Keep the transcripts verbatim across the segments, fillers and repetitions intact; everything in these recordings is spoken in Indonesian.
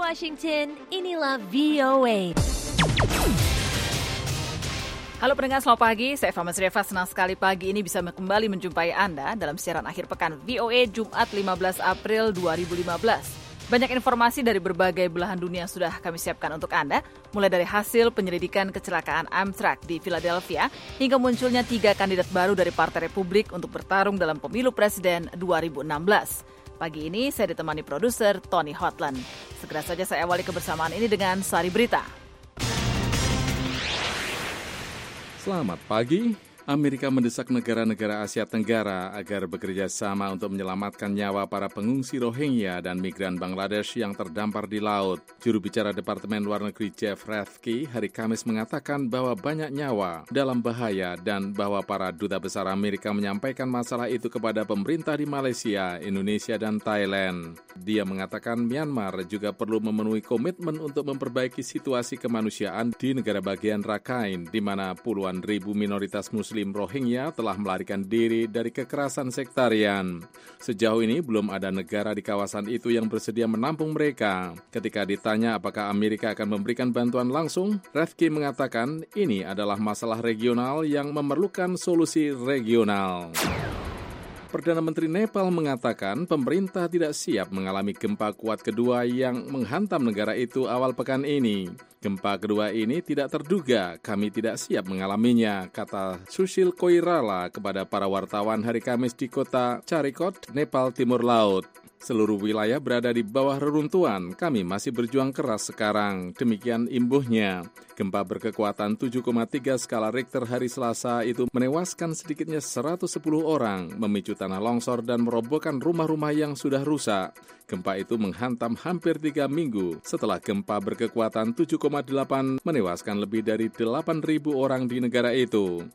Washington, inilah V O A. Halo pendengar, selamat pagi. Saya Fama Sreva, senang sekali pagi ini bisa kembali menjumpai Anda dalam siaran akhir pekan V O A Jumat lima belas April dua ribu lima belas. Banyak informasi dari berbagai belahan dunia sudah kami siapkan untuk Anda, mulai dari hasil penyelidikan kecelakaan Amtrak di Philadelphia hingga munculnya tiga kandidat baru dari Partai Republik untuk bertarung dalam pemilu presiden dua ribu enam belas. Pagi ini saya ditemani produser Tony Hotland. Segera saja saya awali kebersamaan ini dengan Sari Berita. Selamat pagi. Amerika mendesak negara-negara Asia Tenggara agar bekerja sama untuk menyelamatkan nyawa para pengungsi Rohingya dan migran Bangladesh yang terdampar di laut. Juru bicara Departemen Luar Negeri Jeff Rathke hari Kamis mengatakan bahwa banyak nyawa dalam bahaya dan bahwa para duta besar Amerika menyampaikan masalah itu kepada pemerintah di Malaysia, Indonesia, dan Thailand. Dia mengatakan Myanmar juga perlu memenuhi komitmen untuk memperbaiki situasi kemanusiaan di negara bagian Rakhine, di mana puluhan ribu minoritas Muslim Muslim Rohingya telah melarikan diri dari kekerasan sektarian. Sejauh ini belum ada negara di kawasan itu yang bersedia menampung mereka. Ketika ditanya apakah Amerika akan memberikan bantuan langsung, Rathke mengatakan ini adalah masalah regional yang memerlukan solusi regional. Perdana Menteri Nepal mengatakan pemerintah tidak siap mengalami gempa kuat kedua yang menghantam negara itu awal pekan ini. Gempa kedua ini tidak terduga, kami tidak siap mengalaminya, kata Sushil Koirala kepada para wartawan hari Kamis di kota Charikot, Nepal Timur Laut. Seluruh wilayah berada di bawah reruntuhan, kami masih berjuang keras sekarang, demikian imbuhnya. Gempa berkekuatan tujuh koma tiga skala Richter hari Selasa itu menewaskan sedikitnya seratus sepuluh orang, memicu tanah longsor dan merobohkan rumah-rumah yang sudah rusak. Gempa itu menghantam hampir tiga minggu setelah gempa berkekuatan tujuh koma delapan menewaskan lebih dari delapan ribu orang di negara itu.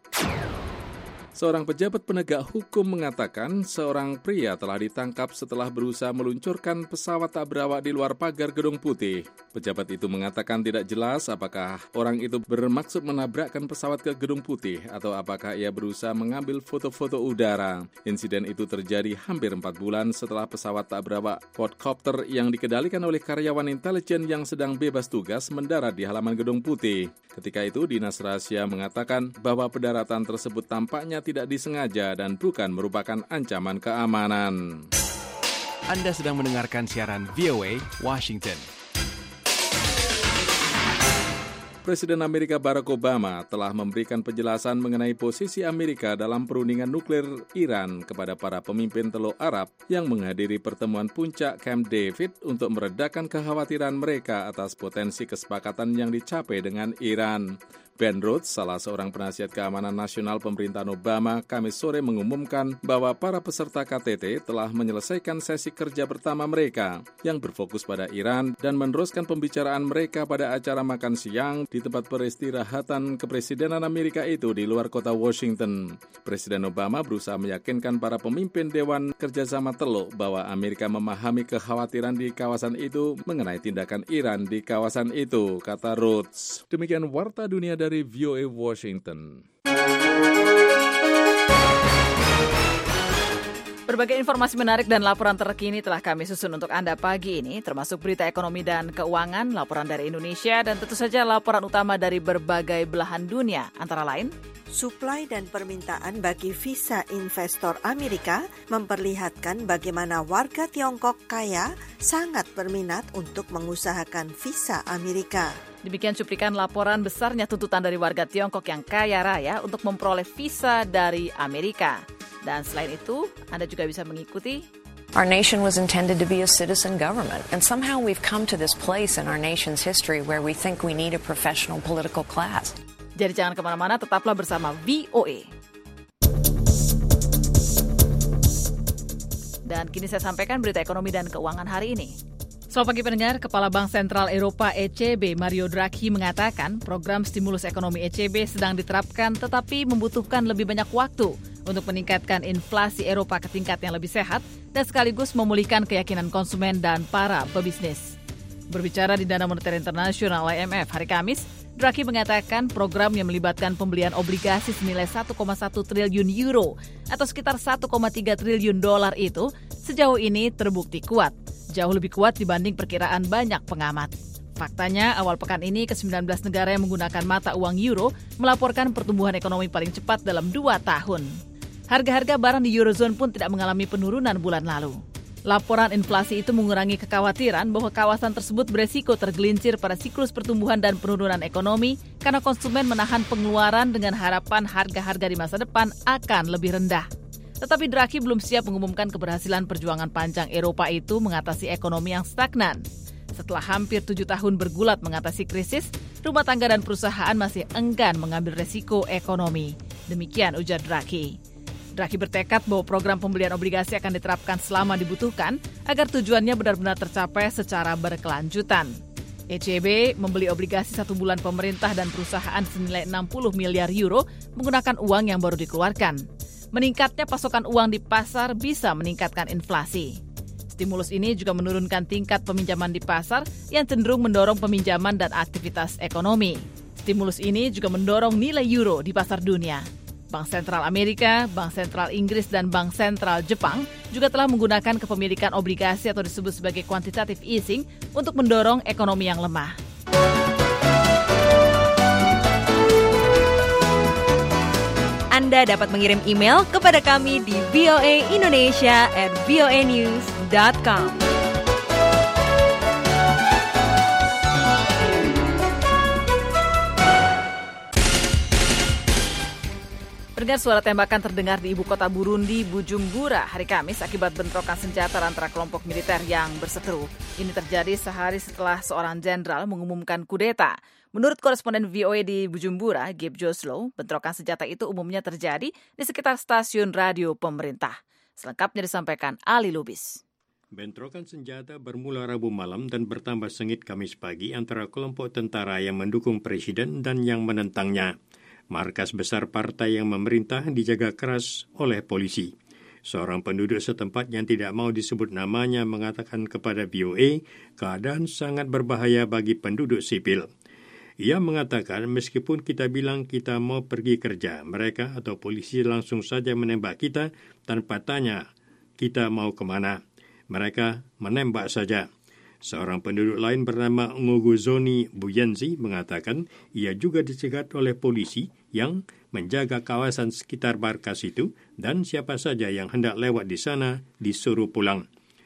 Seorang pejabat penegak hukum mengatakan seorang pria telah ditangkap setelah berusaha meluncurkan pesawat tak berawak di luar pagar Gedung Putih. Pejabat itu mengatakan tidak jelas apakah orang itu bermaksud menabrakkan pesawat ke Gedung Putih atau apakah ia berusaha mengambil foto-foto udara. Insiden itu terjadi hampir empat bulan setelah pesawat tak berawak quadcopter yang dikendalikan oleh karyawan intelijen yang sedang bebas tugas mendarat di halaman Gedung Putih. Ketika itu, Dinas Rahasia mengatakan bahwa pendaratan tersebut tampaknya tidak disengaja dan bukan merupakan ancaman keamanan. Anda sedang mendengarkan siaran V O A Washington. Presiden Amerika Barack Obama telah memberikan penjelasan mengenai posisi Amerika dalam perundingan nuklir Iran kepada para pemimpin Teluk Arab yang menghadiri pertemuan puncak Camp David untuk meredakan kekhawatiran mereka atas potensi kesepakatan yang dicapai dengan Iran. Ben Rhodes, salah seorang penasihat keamanan nasional pemerintahan Obama, Kamis sore mengumumkan bahwa para peserta K T T telah menyelesaikan sesi kerja pertama mereka yang berfokus pada Iran dan meneruskan pembicaraan mereka pada acara makan siang di tempat peristirahatan kepresidenan Amerika itu di luar kota Washington. Presiden Obama berusaha meyakinkan para pemimpin Dewan Kerjasama Teluk bahwa Amerika memahami kekhawatiran di kawasan itu mengenai tindakan Iran di kawasan itu, kata Rhodes. Demikian Warta Dunia dari dari V O A Washington. Berbagai informasi menarik dan laporan terkini telah kami susun untuk Anda pagi ini, termasuk berita ekonomi dan keuangan, laporan dari Indonesia, dan tentu saja laporan utama dari berbagai belahan dunia, antara lain suplai dan permintaan bagi visa investor Amerika memperlihatkan bagaimana warga Tiongkok kaya sangat berminat untuk mengusahakan visa Amerika. Demikian cuplikan laporan besarnya tuntutan dari warga Tiongkok yang kaya raya untuk memperoleh visa dari Amerika. Dan selain itu, Anda juga bisa mengikuti Our nation was intended to be a citizen government, and somehow we've come to this place in our nation's history where we think we need a professional political class. Jadi jangan kemana-mana, tetaplah bersama V O A. Dan kini saya sampaikan berita ekonomi dan keuangan hari ini. Selamat pagi pendengar, Kepala Bank Sentral Eropa E C B Mario Draghi mengatakan program stimulus ekonomi E C B sedang diterapkan tetapi membutuhkan lebih banyak waktu untuk meningkatkan inflasi Eropa ke tingkat yang lebih sehat dan sekaligus memulihkan keyakinan konsumen dan para pebisnis. Berbicara di Dana Moneter Internasional I M F hari Kamis, Draghi mengatakan program yang melibatkan pembelian obligasi senilai satu koma satu triliun euro atau sekitar satu koma tiga triliun dolar itu sejauh ini terbukti kuat. Jauh lebih kuat dibanding perkiraan banyak pengamat. Faktanya, awal pekan ini ke sembilan belas negara yang menggunakan mata uang euro melaporkan pertumbuhan ekonomi paling cepat dalam dua tahun. Harga-harga barang di Eurozone pun tidak mengalami penurunan bulan lalu. Laporan inflasi itu mengurangi kekhawatiran bahwa kawasan tersebut beresiko tergelincir pada siklus pertumbuhan dan penurunan ekonomi karena konsumen menahan pengeluaran dengan harapan harga-harga di masa depan akan lebih rendah. Tetapi Draghi belum siap mengumumkan keberhasilan perjuangan panjang Eropa itu mengatasi ekonomi yang stagnan. Setelah hampir tujuh tahun bergulat mengatasi krisis, rumah tangga dan perusahaan masih enggan mengambil resiko ekonomi. Demikian ujar Draghi. Draghi bertekad bahwa program pembelian obligasi akan diterapkan selama dibutuhkan agar tujuannya benar-benar tercapai secara berkelanjutan. E C B membeli obligasi satu bulan pemerintah dan perusahaan senilai enam puluh miliar euro menggunakan uang yang baru dikeluarkan. Meningkatnya pasokan uang di pasar bisa meningkatkan inflasi. Stimulus ini juga menurunkan tingkat peminjaman di pasar yang cenderung mendorong peminjaman dan aktivitas ekonomi. Stimulus ini juga mendorong nilai euro di pasar dunia. Bank Sentral Amerika, Bank Sentral Inggris, dan Bank Sentral Jepang juga telah menggunakan kepemilikan obligasi atau disebut sebagai quantitative easing untuk mendorong ekonomi yang lemah. Anda dapat mengirim email kepada kami di v o a indonesia at v o a news dot com. Pendengar, suara tembakan terdengar di ibu kota Burundi, Bujumbura, hari Kamis akibat bentrokan senjata antara kelompok militer yang berseteru. Ini terjadi sehari setelah seorang jenderal mengumumkan kudeta. Menurut koresponden V O A di Bujumbura, Gabe Joslow, bentrokan senjata itu umumnya terjadi di sekitar stasiun radio pemerintah. Selengkapnya disampaikan Ali Lubis. Bentrokan senjata bermula Rabu malam dan bertambah sengit Kamis pagi antara kelompok tentara yang mendukung presiden dan yang menentangnya. Markas besar partai yang memerintah dijaga keras oleh polisi. Seorang penduduk setempat yang tidak mau disebut namanya mengatakan kepada V O A, keadaan sangat berbahaya bagi penduduk sipil. Ia mengatakan meskipun kita bilang kita mau pergi kerja, mereka atau polisi langsung saja menembak kita tanpa tanya kita mau kemana. Mereka menembak saja. Seorang penduduk lain bernama Ngogozoni Buyenzi mengatakan ia juga dicegat oleh polisi yang menjaga kawasan sekitar markas itu dan siapa saja yang hendak lewat di sana disuruh pulang.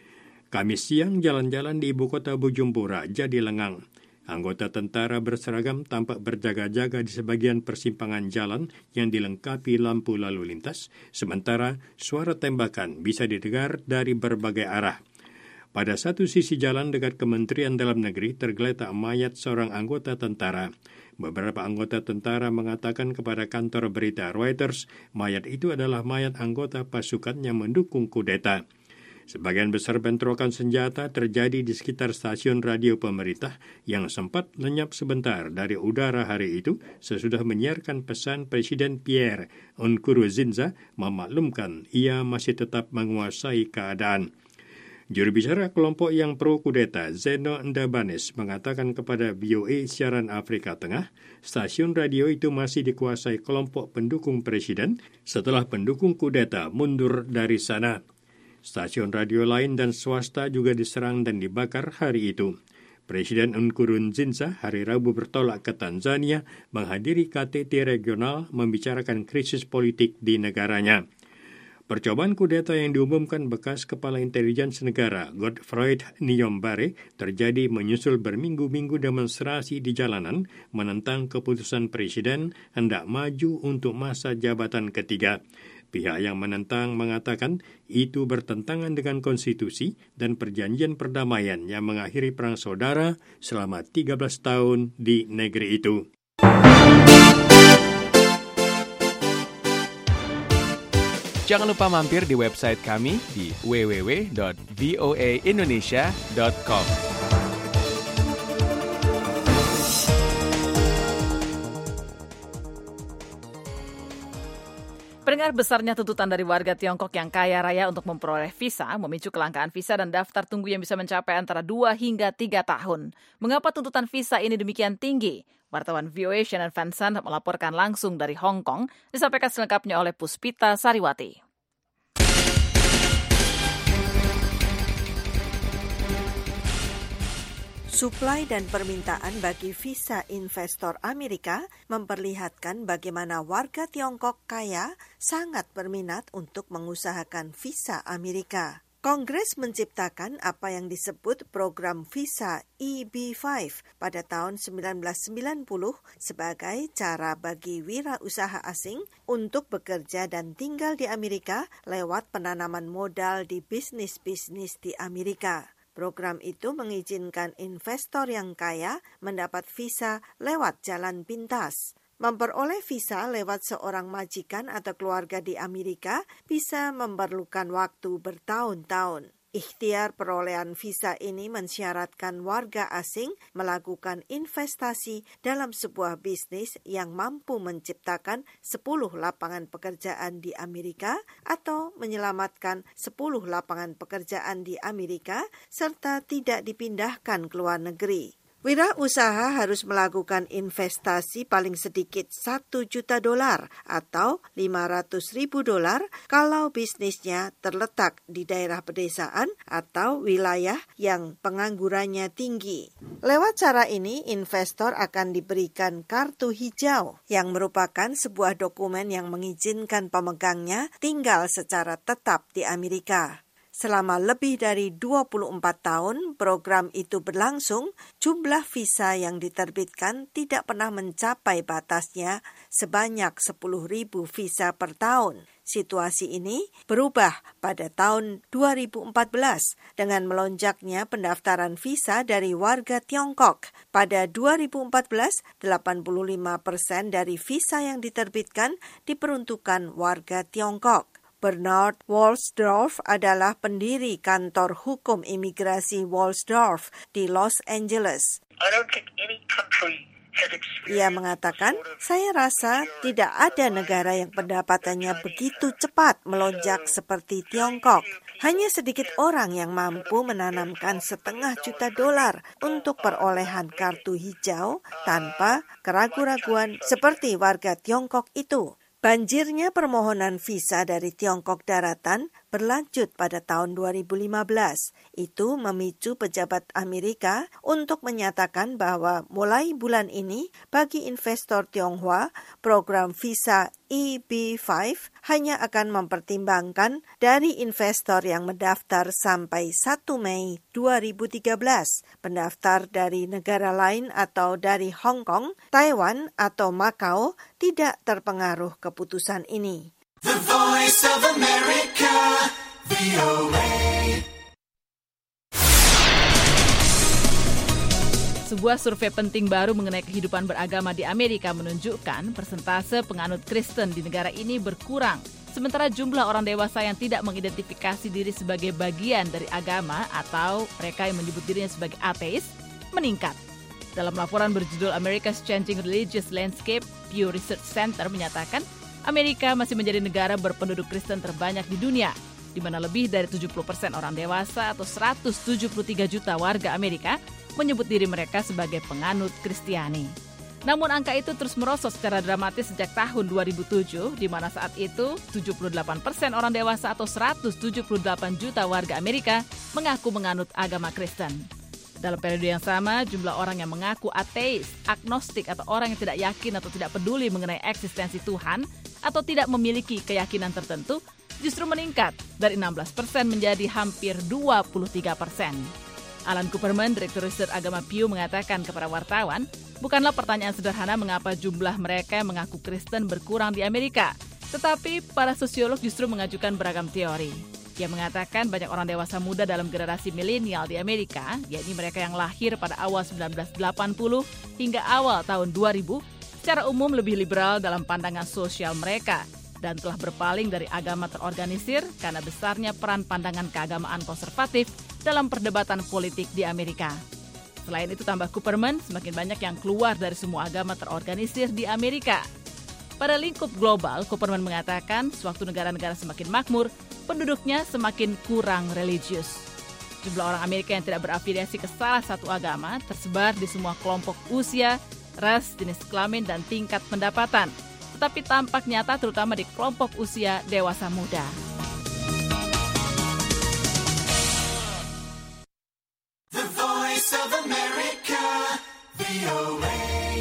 Kamis siang jalan-jalan di ibu kota Bujumbura jadi lengang. Anggota tentara berseragam tampak berjaga-jaga di sebagian persimpangan jalan yang dilengkapi lampu lalu lintas, sementara suara tembakan bisa didengar dari berbagai arah. Pada satu sisi jalan dekat Kementerian Dalam Negeri tergeletak mayat seorang anggota tentara. Beberapa anggota tentara mengatakan kepada kantor berita Reuters, mayat itu adalah mayat anggota pasukan yang mendukung kudeta. Sebagian besar bentrokan senjata terjadi di sekitar stasiun radio pemerintah yang sempat lenyap sebentar dari udara hari itu sesudah menyiarkan pesan Presiden Pierre Nkurunziza memaklumkan ia masih tetap menguasai keadaan. Juru bicara kelompok yang pro-kudeta, Zeno Ndabanes, mengatakan kepada V O A siaran Afrika Tengah, stasiun radio itu masih dikuasai kelompok pendukung presiden setelah pendukung kudeta mundur dari sana. Stasiun radio lain dan swasta juga diserang dan dibakar hari itu. Presiden Nkurunziza hari Rabu bertolak ke Tanzania menghadiri K T T regional membicarakan krisis politik di negaranya. Percobaan kudeta yang diumumkan bekas Kepala Intelijen Negara Godfrey Niyombare terjadi menyusul berminggu-minggu demonstrasi di jalanan menentang keputusan Presiden hendak maju untuk masa jabatan ketiga. Pihak yang menentang mengatakan itu bertentangan dengan konstitusi dan perjanjian perdamaian yang mengakhiri perang saudara selama tiga belas tahun di negeri itu. Jangan lupa mampir di website kami di w w w dot v o a indonesia dot com. Pendengar, besarnya tuntutan dari warga Tiongkok yang kaya raya untuk memperoleh visa memicu kelangkaan visa dan daftar tunggu yang bisa mencapai antara dua hingga tiga tahun. Mengapa tuntutan visa ini demikian tinggi? Wartawan V O A Shannon Van Sant melaporkan langsung dari Hong Kong, disampaikan selengkapnya oleh Puspita Sariwati. Suplai dan permintaan bagi visa investor Amerika memperlihatkan bagaimana warga Tiongkok kaya sangat berminat untuk mengusahakan visa Amerika. Kongres menciptakan apa yang disebut program visa E B lima pada tahun sembilan belas sembilan puluh sebagai cara bagi wirausaha asing untuk bekerja dan tinggal di Amerika lewat penanaman modal di bisnis-bisnis di Amerika. Program itu mengizinkan investor yang kaya mendapat visa lewat jalan pintas. Memperoleh visa lewat seorang majikan atau keluarga di Amerika bisa memerlukan waktu bertahun-tahun. Ikhtiar perolehan visa ini mensyaratkan warga asing melakukan investasi dalam sebuah bisnis yang mampu menciptakan sepuluh lapangan pekerjaan di Amerika atau menyelamatkan sepuluh lapangan pekerjaan di Amerika serta tidak dipindahkan ke luar negeri. Wirausaha harus melakukan investasi paling sedikit satu juta dolar atau lima ratus ribu dolar kalau bisnisnya terletak di daerah pedesaan atau wilayah yang penganggurannya tinggi. Lewat cara ini, investor akan diberikan kartu hijau yang merupakan sebuah dokumen yang mengizinkan pemegangnya tinggal secara tetap di Amerika. Selama lebih dari dua puluh empat tahun program itu berlangsung, jumlah visa yang diterbitkan tidak pernah mencapai batasnya sebanyak sepuluh ribu visa per tahun. Situasi ini berubah pada tahun dua ribu empat belas dengan melonjaknya pendaftaran visa dari warga Tiongkok. Pada dua ribu empat belas, delapan puluh lima persen dari visa yang diterbitkan diperuntukkan warga Tiongkok. Bernard Walsdorf adalah pendiri kantor hukum imigrasi Walsdorf di Los Angeles. Ia mengatakan, saya rasa tidak ada negara yang pendapatannya begitu cepat melonjak seperti Tiongkok. Hanya sedikit orang yang mampu menanamkan setengah juta dolar untuk perolehan kartu hijau tanpa keraguan-raguan seperti warga Tiongkok itu. Banjirnya permohonan visa dari Tiongkok daratan berlanjut pada tahun dua ribu lima belas. Itu memicu pejabat Amerika untuk menyatakan bahwa mulai bulan ini bagi investor Tionghoa, program visa E B lima hanya akan mempertimbangkan dari investor yang mendaftar sampai satu Mei dua ribu tiga belas. Pendaftar dari negara lain atau dari Hong Kong, Taiwan, atau Macau tidak terpengaruh keputusan ini. The Voice of America, V O A. Sebuah survei penting baru mengenai kehidupan beragama di Amerika menunjukkan persentase penganut Kristen di negara ini berkurang, sementara jumlah orang dewasa yang tidak mengidentifikasi diri sebagai bagian dari agama atau mereka yang menyebut dirinya sebagai ateis meningkat. Dalam laporan berjudul America's Changing Religious Landscape, Pew Research Center menyatakan Amerika masih menjadi negara berpenduduk Kristen terbanyak di dunia, di mana lebih dari tujuh puluh persen orang dewasa atau seratus tujuh puluh tiga juta warga Amerika menyebut diri mereka sebagai penganut Kristiani. Namun angka itu terus merosot secara dramatis sejak tahun dua ribu tujuh, di mana saat itu tujuh puluh delapan persen orang dewasa atau seratus tujuh puluh delapan juta warga Amerika mengaku menganut agama Kristen. Dalam periode yang sama, jumlah orang yang mengaku ateis, agnostik atau orang yang tidak yakin atau tidak peduli mengenai eksistensi Tuhan atau tidak memiliki keyakinan tertentu justru meningkat dari enam belas persen menjadi hampir dua puluh tiga persen. Alan Cooperman, Direktur Riset Agama Pew, mengatakan kepada wartawan, bukanlah pertanyaan sederhana mengapa jumlah mereka yang mengaku Kristen berkurang di Amerika, tetapi para sosiolog justru mengajukan beragam teori. Ia mengatakan banyak orang dewasa muda dalam generasi milenial di Amerika, yakni mereka yang lahir pada awal sembilan belas delapan puluh hingga awal tahun dua ribu, secara umum lebih liberal dalam pandangan sosial mereka dan telah berpaling dari agama terorganisir karena besarnya peran pandangan keagamaan konservatif dalam perdebatan politik di Amerika. Selain itu, tambah Cooperman, semakin banyak yang keluar dari semua agama terorganisir di Amerika. Pada lingkup global, Kupperman mengatakan sewaktu negara-negara semakin makmur, penduduknya semakin kurang religius. Jumlah orang Amerika yang tidak berafiliasi ke salah satu agama tersebar di semua kelompok usia, ras, jenis kelamin, dan tingkat pendapatan. Tetapi tampak nyata terutama di kelompok usia dewasa muda. The Voice of America, V O A.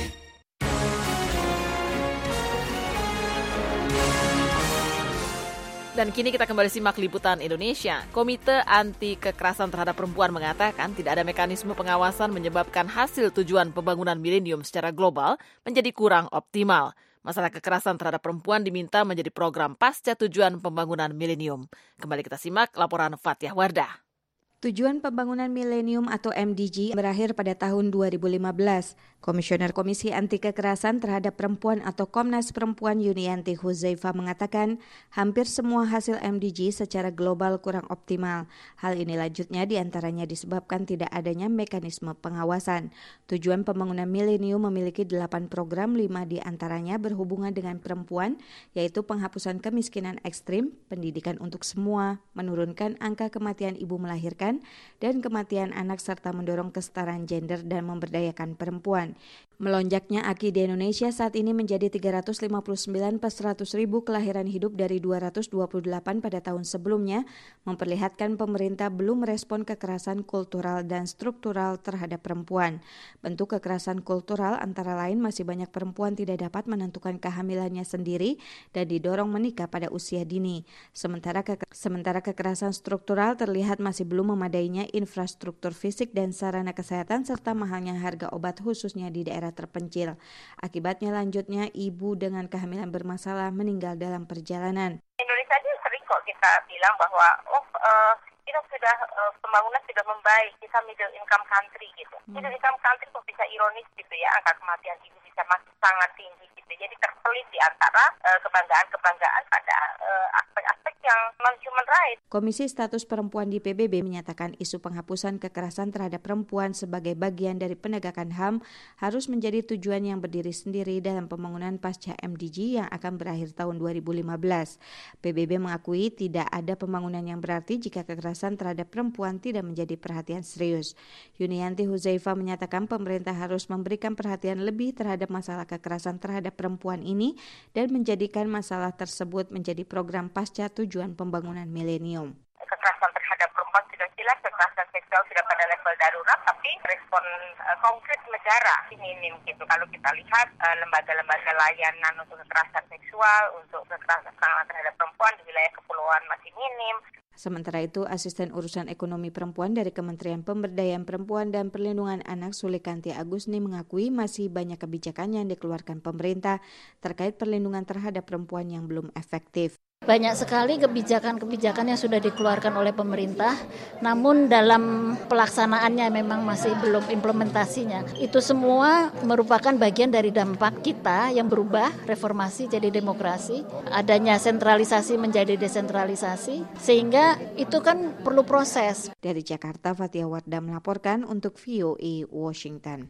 Dan kini kita kembali simak liputan Indonesia. Komite Anti Kekerasan Terhadap Perempuan mengatakan tidak ada mekanisme pengawasan menyebabkan hasil tujuan pembangunan milenium secara global menjadi kurang optimal. Masalah kekerasan terhadap perempuan diminta menjadi program pasca tujuan pembangunan milenium. Kembali kita simak laporan Fathia Wardah. Tujuan Pembangunan Milenium atau M D G berakhir pada tahun dua ribu lima belas. Komisioner Komisi Anti Kekerasan Terhadap Perempuan atau Komnas Perempuan Yunianti Huzaifa mengatakan hampir semua hasil M D G secara global kurang optimal. Hal ini lanjutnya diantaranya disebabkan tidak adanya mekanisme pengawasan. Tujuan Pembangunan Milenium memiliki delapan program, lima diantaranya berhubungan dengan perempuan, yaitu penghapusan kemiskinan ekstrim, pendidikan untuk semua, menurunkan angka kematian ibu melahirkan, dan kematian anak serta mendorong kesetaraan gender dan memberdayakan perempuan. Melonjaknya A K I di Indonesia saat ini menjadi tiga ratus lima puluh sembilan per seratus ribu kelahiran hidup dari dua ratus dua puluh delapan pada tahun sebelumnya, memperlihatkan pemerintah belum merespon kekerasan kultural dan struktural terhadap perempuan. Bentuk kekerasan kultural antara lain masih banyak perempuan tidak dapat menentukan kehamilannya sendiri dan didorong menikah pada usia dini. Sementara, ke- sementara kekerasan struktural terlihat masih belum memadainya infrastruktur fisik dan sarana kesehatan serta mahalnya harga obat khususnya di daerah terpencil. Akibatnya lanjutnya ibu dengan kehamilan bermasalah meninggal dalam perjalanan. Indonesia ini sering kok kita bilang bahwa oh uh, kita sudah uh, pembangunan sudah membaik, kita middle income country gitu. Hmm. Middle income country kok bisa ironis gitu ya, angka kematian ibu bisa masih sangat tinggi gitu. Jadi terselit di antara uh, kebanggaan-kebanggaan pada uh, aspek-aspek yang non-human rights. Komisi Status Perempuan di P B B menyatakan isu penghapusan kekerasan terhadap perempuan sebagai bagian dari penegakan H A M harus menjadi tujuan yang berdiri sendiri dalam pembangunan pasca M D G yang akan berakhir tahun dua ribu lima belas. P B B mengakui tidak ada pembangunan yang berarti jika kekerasan terhadap perempuan tidak menjadi perhatian serius. Yunianti Huzaifa menyatakan pemerintah harus memberikan perhatian lebih terhadap masalah kekerasan terhadap perempuan ini dan menjadikan masalah tersebut menjadi program pasca tujuan pembangunan milenium. Kekerasan terhadap perempuan sudah jelas, kekerasan seksual sudah pada level darurat, tapi respon uh, konkret negara minim gitu. Kalau kita lihat uh, lembaga-lembaga layanan untuk kekerasan seksual, untuk kekerasan terhadap perempuan di wilayah kepulauan masih minim. Sementara itu, Asisten Urusan Ekonomi Perempuan dari Kementerian Pemberdayaan Perempuan dan Perlindungan Anak Sulikanti Agusni mengakui masih banyak kebijakan yang dikeluarkan pemerintah terkait perlindungan terhadap perempuan yang belum efektif. Banyak sekali kebijakan-kebijakan yang sudah dikeluarkan oleh pemerintah, namun dalam pelaksanaannya memang masih belum implementasinya. Itu semua merupakan bagian dari dampak kita yang berubah, reformasi jadi demokrasi, adanya sentralisasi menjadi desentralisasi, sehingga itu kan perlu proses. Dari Jakarta, Fathia Wardah melaporkan untuk V O A Washington.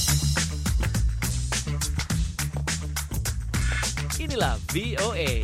Inilah V O A.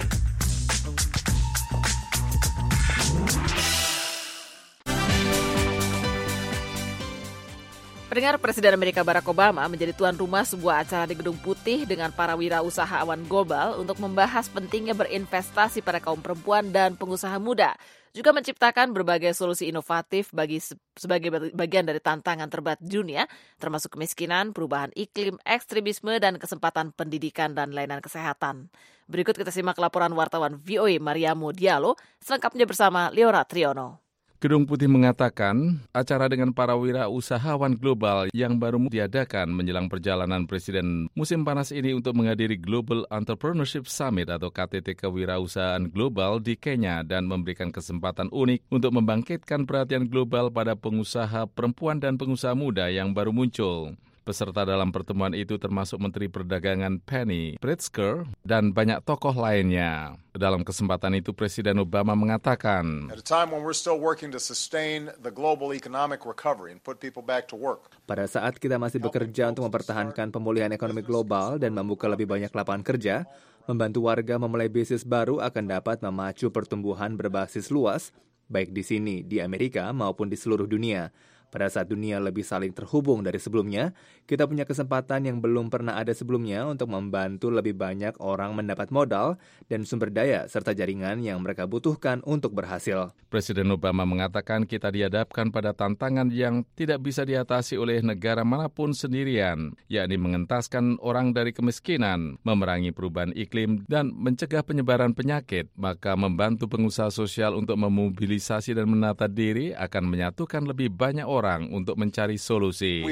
Pendengar, Presiden Amerika Barack Obama menjadi tuan rumah sebuah acara di Gedung Putih dengan para wirausahawan global untuk membahas pentingnya berinvestasi pada kaum perempuan dan pengusaha muda, juga menciptakan berbagai solusi inovatif bagi sebagai bagian dari tantangan terberat di dunia, termasuk kemiskinan, perubahan iklim, ekstremisme, dan kesempatan pendidikan dan layanan kesehatan. Berikut kita simak laporan wartawan V O A Mariamo Diallo, selengkapnya bersama Leora Triono. Gedung Putih mengatakan acara dengan para wirausahawan global yang baru diadakan menjelang perjalanan Presiden musim panas ini untuk menghadiri Global Entrepreneurship Summit atau K T T Kewirausahaan Global di Kenya dan memberikan kesempatan unik untuk membangkitkan perhatian global pada pengusaha perempuan dan pengusaha muda yang baru muncul. Peserta dalam pertemuan itu termasuk Menteri Perdagangan Penny Pritzker dan banyak tokoh lainnya. Dalam kesempatan itu Presiden Obama mengatakan, At a time when we're still working to sustain the global economic recovery and put people back to work. Pada saat kita masih bekerja untuk mempertahankan pemulihan ekonomi global dan membuka lebih banyak lapangan kerja, Membantu warga memulai bisnis baru akan dapat memacu pertumbuhan berbasis luas, baik di sini, di Amerika, maupun di seluruh dunia. Pada saat dunia lebih saling terhubung dari sebelumnya, kita punya kesempatan yang belum pernah ada sebelumnya untuk membantu lebih banyak orang mendapat modal dan sumber daya serta jaringan yang mereka butuhkan untuk berhasil. Presiden Obama mengatakan kita dihadapkan pada tantangan yang tidak bisa diatasi oleh negara manapun sendirian, yakni mengentaskan orang dari kemiskinan, memerangi perubahan iklim, dan mencegah penyebaran penyakit. Maka membantu pengusaha sosial untuk memobilisasi dan menata diri akan menyatukan lebih banyak orang orang untuk mencari solusi.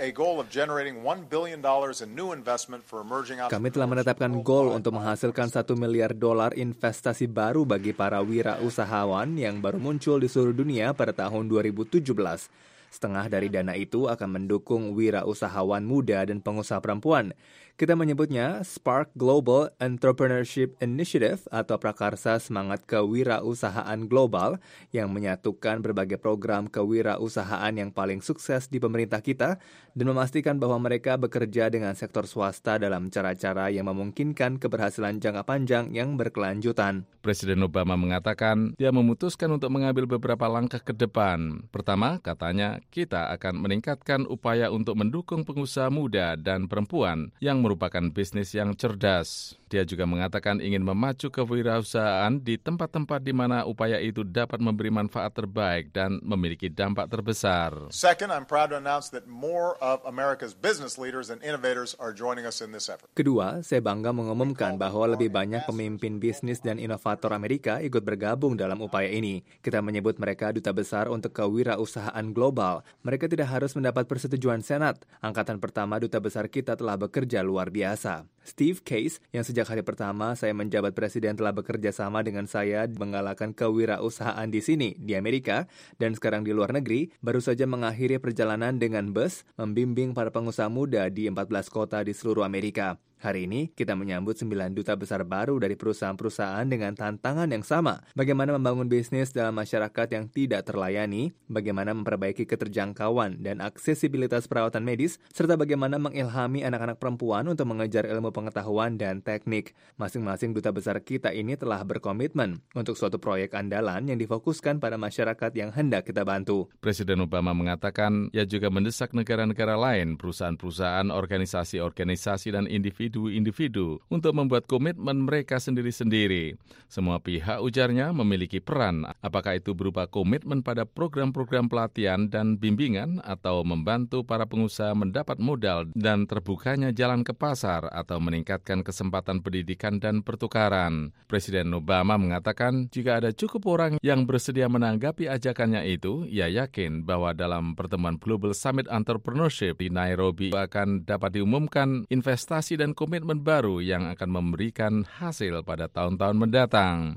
Kami telah menetapkan goal untuk menghasilkan satu miliar dolar investasi baru bagi para wirausahawan yang baru muncul di seluruh dunia pada tahun dua ribu tujuh belas. Setengah dari dana itu akan mendukung wirausahawan muda dan pengusaha perempuan. Kita menyebutnya Spark Global Entrepreneurship Initiative atau Prakarsa Semangat Kewirausahaan Global yang menyatukan berbagai program kewirausahaan yang paling sukses di pemerintah kita dan memastikan bahwa mereka bekerja dengan sektor swasta dalam cara-cara yang memungkinkan keberhasilan jangka panjang yang berkelanjutan. Presiden Obama mengatakan dia memutuskan untuk mengambil beberapa langkah ke depan. Pertama, katanya, kita akan meningkatkan upaya untuk mendukung pengusaha muda dan perempuan yang merupakan bisnis yang cerdas. Dia juga mengatakan ingin memacu kewirausahaan di tempat-tempat di mana upaya itu dapat memberi manfaat terbaik dan memiliki dampak terbesar. Second, I'm proud to announce that more of America's business leaders and innovators are joining us in this effort. Kedua, saya bangga mengumumkan bahwa lebih banyak pemimpin bisnis dan inovator Amerika ikut bergabung dalam upaya ini. Kita menyebut mereka duta besar untuk kewirausahaan global. Mereka tidak harus mendapat persetujuan Senat. Angkatan pertama duta besar kita telah bekerja luar biasa. Steve Case, yang sejak hari pertama saya menjabat presiden telah bekerja sama dengan saya menggalakkan kewirausahaan di sini, di Amerika, dan sekarang di luar negeri, baru saja mengakhiri perjalanan dengan bus, membimbing para pengusaha muda di empat belas kota di seluruh Amerika. Hari ini, kita menyambut sembilan duta besar baru dari perusahaan-perusahaan dengan tantangan yang sama. Bagaimana membangun bisnis dalam masyarakat yang tidak terlayani, bagaimana memperbaiki keterjangkauan dan aksesibilitas perawatan medis, serta bagaimana mengilhami anak-anak perempuan untuk mengejar ilmu pengetahuan dan teknik. Masing-masing duta besar kita ini telah berkomitmen untuk suatu proyek andalan yang difokuskan pada masyarakat yang hendak kita bantu. Presiden Obama mengatakan, ia juga mendesak negara-negara lain, perusahaan-perusahaan, organisasi-organisasi, dan individu individu untuk membuat komitmen mereka sendiri-sendiri. Semua pihak, ujarnya, memiliki peran, apakah itu berupa komitmen pada program-program pelatihan dan bimbingan atau membantu para pengusaha mendapat modal dan terbukanya jalan ke pasar atau meningkatkan kesempatan pendidikan dan pertukaran. Presiden Obama mengatakan jika ada cukup orang yang bersedia menanggapi ajakannya itu, ia yakin bahwa dalam pertemuan Global Summit Entrepreneurship di Nairobi akan dapat diumumkan investasi dan komitmen baru yang akan memberikan hasil pada tahun-tahun mendatang.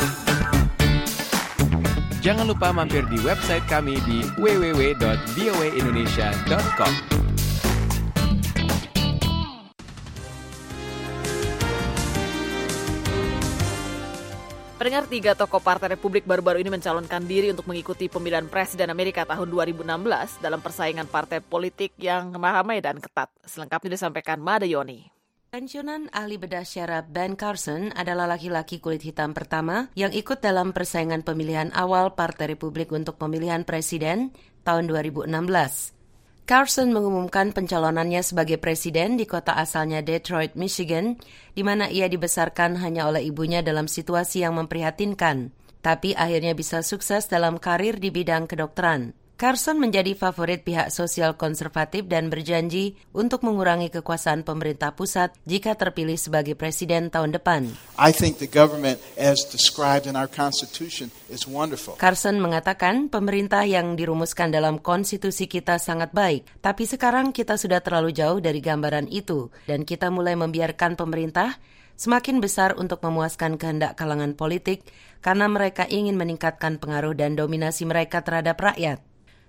Jangan lupa mampir di website kami di w w w dot v o a indonesia dot com. Pendengar, tiga tokoh Partai Republik baru-baru ini mencalonkan diri untuk mengikuti pemilihan Presiden Amerika tahun dua ribu enam belas dalam persaingan partai politik yang ramai dan ketat. Selengkapnya disampaikan Mada Yoni. Pensiunan ahli bedah syaraf Ben Carson adalah laki-laki kulit hitam pertama yang ikut dalam persaingan pemilihan awal Partai Republik untuk pemilihan presiden tahun dua ribu enam belas. Carson mengumumkan pencalonannya sebagai presiden di kota asalnya Detroit, Michigan, di mana ia dibesarkan hanya oleh ibunya dalam situasi yang memprihatinkan, tapi akhirnya bisa sukses dalam karir di bidang kedokteran. Carson menjadi favorit pihak sosial konservatif dan berjanji untuk mengurangi kekuasaan pemerintah pusat jika terpilih sebagai presiden tahun depan. I think the government as described in our constitution is wonderful. Carson mengatakan pemerintah yang dirumuskan dalam konstitusi kita sangat baik, tapi sekarang kita sudah terlalu jauh dari gambaran itu dan kita mulai membiarkan pemerintah semakin besar untuk memuaskan kehendak kalangan politik karena mereka ingin meningkatkan pengaruh dan dominasi mereka terhadap rakyat.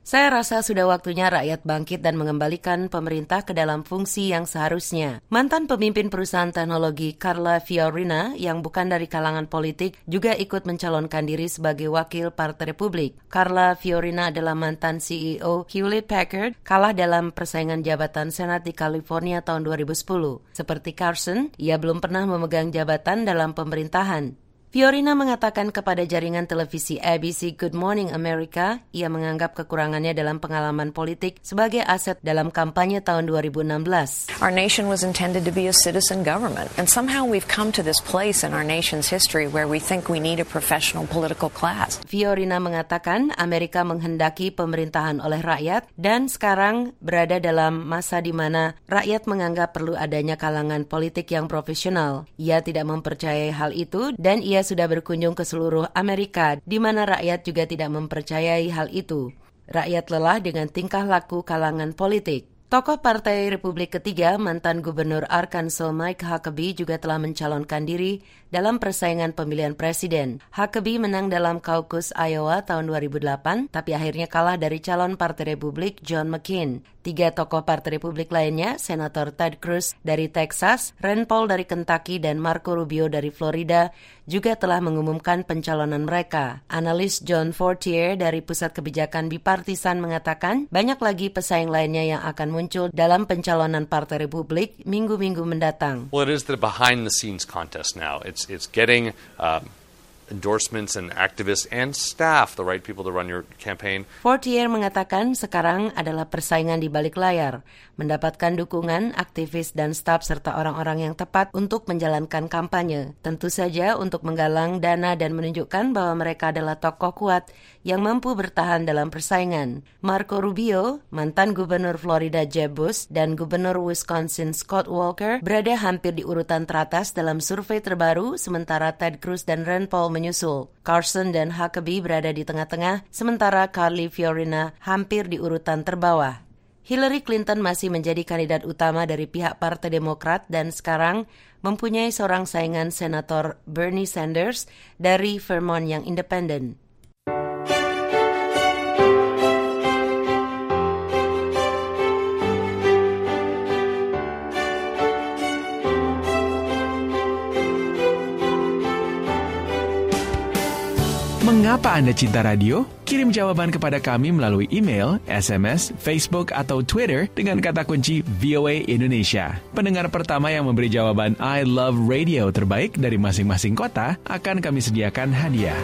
Saya rasa sudah waktunya rakyat bangkit dan mengembalikan pemerintah ke dalam fungsi yang seharusnya. Mantan pemimpin perusahaan teknologi Carla Fiorina yang bukan dari kalangan politik juga ikut mencalonkan diri sebagai wakil Partai Republik. Carla Fiorina adalah mantan C E O Hewlett Packard, kalah dalam persaingan jabatan Senat di California tahun dua ribu sepuluh. Seperti Carson, ia belum pernah memegang jabatan dalam pemerintahan. Fiorina mengatakan kepada jaringan televisi A B C Good Morning America, ia menganggap kekurangannya dalam pengalaman politik sebagai aset dalam kampanye tahun dua ribu enam belas. Our nation was intended to be a citizen government, and somehow we've come to this place in our nation's history where we think we need a professional political class. Fiorina mengatakan Amerika menghendaki pemerintahan oleh rakyat dan sekarang berada dalam masa di mana rakyat menganggap perlu adanya kalangan politik yang profesional. Ia tidak mempercayai hal itu dan ia sudah berkunjung ke seluruh Amerika di mana rakyat juga tidak mempercayai hal itu. Rakyat lelah dengan tingkah laku kalangan politik. Tokoh Partai Republik ketiga, mantan Gubernur Arkansas Mike Huckabee juga telah mencalonkan diri dalam persaingan pemilihan presiden. Huckabee menang dalam kaukus Iowa tahun dua ribu delapan, tapi akhirnya kalah dari calon Partai Republik John McCain. Tiga tokoh Partai Republik lainnya, Senator Ted Cruz dari Texas, Rand Paul dari Kentucky, dan Marco Rubio dari Florida, juga telah mengumumkan pencalonan mereka. Analis John Fortier dari Pusat Kebijakan Bipartisan mengatakan banyak lagi pesaing lainnya yang akan muncul dalam pencalonan Partai Republik minggu-minggu mendatang. Well, it is the behind-the-scenes contest now. It's it's getting um, endorsements and activists and staff, the right people to run your campaign. Fortier mengatakan sekarang adalah persaingan di balik layar, mendapatkan dukungan, aktivis dan staf serta orang-orang yang tepat untuk menjalankan kampanye. Tentu saja untuk menggalang dana dan menunjukkan bahwa mereka adalah tokoh kuat yang mampu bertahan dalam persaingan. Marco Rubio, mantan Gubernur Florida Jeb Bush, dan Gubernur Wisconsin Scott Walker berada hampir di urutan teratas dalam survei terbaru, sementara Ted Cruz dan Rand Paul menyusul. Carson dan Huckabee berada di tengah-tengah, sementara Carly Fiorina hampir di urutan terbawah. Hillary Clinton masih menjadi kandidat utama dari pihak Partai Demokrat dan sekarang mempunyai seorang saingan Senator Bernie Sanders dari Vermont yang independen. Mengapa Anda cinta radio? Kirim jawaban kepada kami melalui email, S M S, Facebook, atau Twitter dengan kata kunci V O A Indonesia. Pendengar pertama yang memberi jawaban I love radio terbaik dari masing-masing kota akan kami sediakan hadiah.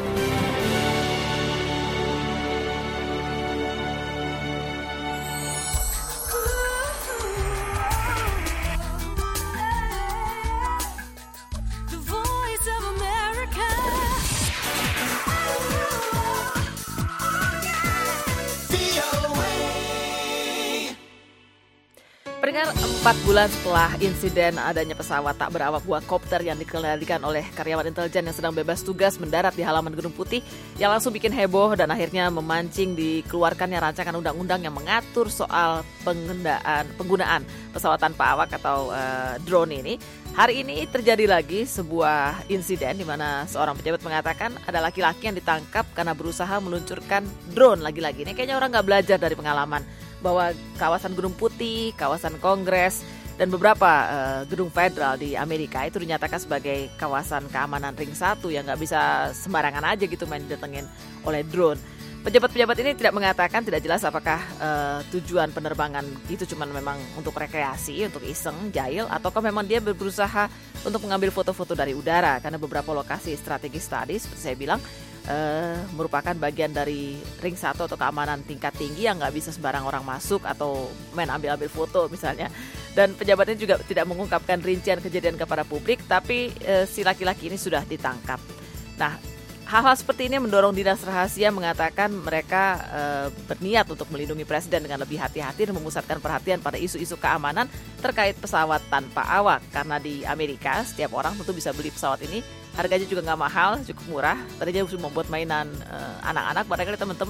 Empat bulan setelah insiden adanya pesawat tak berawak buah kopter yang dikendalikan oleh karyawan intelijen yang sedang bebas tugas mendarat di halaman Gedung Putih, yang langsung bikin heboh dan akhirnya memancing dikeluarkannya rancangan undang-undang yang mengatur soal pengendaan, penggunaan pesawat tanpa awak atau uh, drone ini. Hari ini terjadi lagi sebuah insiden di mana seorang pejabat mengatakan ada laki-laki yang ditangkap karena berusaha meluncurkan drone lagi-lagi. Ini kayaknya orang nggak belajar dari pengalaman bahwa kawasan Gedung Putih, kawasan Kongres, dan beberapa uh, gedung federal di Amerika itu dinyatakan sebagai kawasan keamanan ring satu yang nggak bisa sembarangan aja gitu main didatengin oleh drone. Pejabat-pejabat ini tidak mengatakan, tidak jelas apakah uh, tujuan penerbangan itu cuma memang untuk rekreasi, untuk iseng, jahil, ataukah memang dia berusaha untuk mengambil foto-foto dari udara, karena beberapa lokasi strategis tadi seperti saya bilang uh, merupakan bagian dari ring satu atau keamanan tingkat tinggi yang nggak bisa sembarang orang masuk atau main ambil-ambil foto misalnya. Dan pejabatnya juga tidak mengungkapkan rincian kejadian kepada publik, tapi uh, si laki-laki ini sudah ditangkap. Nah, hal-hal seperti ini mendorong dinas rahasia mengatakan mereka e, berniat untuk melindungi presiden dengan lebih hati-hati dan memusatkan perhatian pada isu-isu keamanan terkait pesawat tanpa awak. Karena di Amerika setiap orang tentu bisa beli pesawat ini, harganya juga nggak mahal, cukup murah. Tadinya sudah membuat mainan e, anak-anak, barangkali teman-teman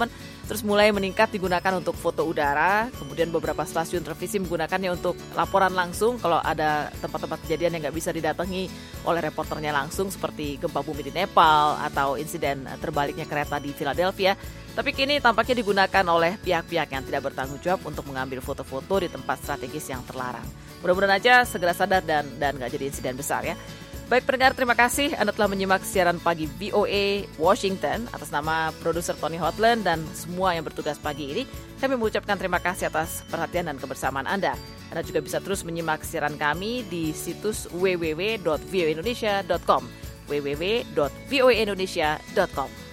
terus mulai meningkat digunakan untuk foto udara, kemudian beberapa stasiun televisi menggunakannya untuk laporan langsung kalau ada tempat-tempat kejadian yang nggak bisa didatangi oleh reporternya langsung seperti gempa bumi di Nepal atau insiden terbaliknya kereta di Philadelphia. Tapi kini tampaknya digunakan oleh pihak-pihak yang tidak bertanggung jawab untuk mengambil foto-foto di tempat strategis yang terlarang. Mudah-mudahan aja segera sadar dan dan nggak jadi insiden besar ya. Baik pendengar, terima kasih Anda telah menyimak siaran pagi V O A Washington. Atas nama produser Tony Hotland dan semua yang bertugas pagi ini, kami mengucapkan terima kasih atas perhatian dan kebersamaan Anda. Anda juga bisa terus menyimak siaran kami di situs w w w dot v o a indonesia dot com w w w dot v o a indonesia dot com.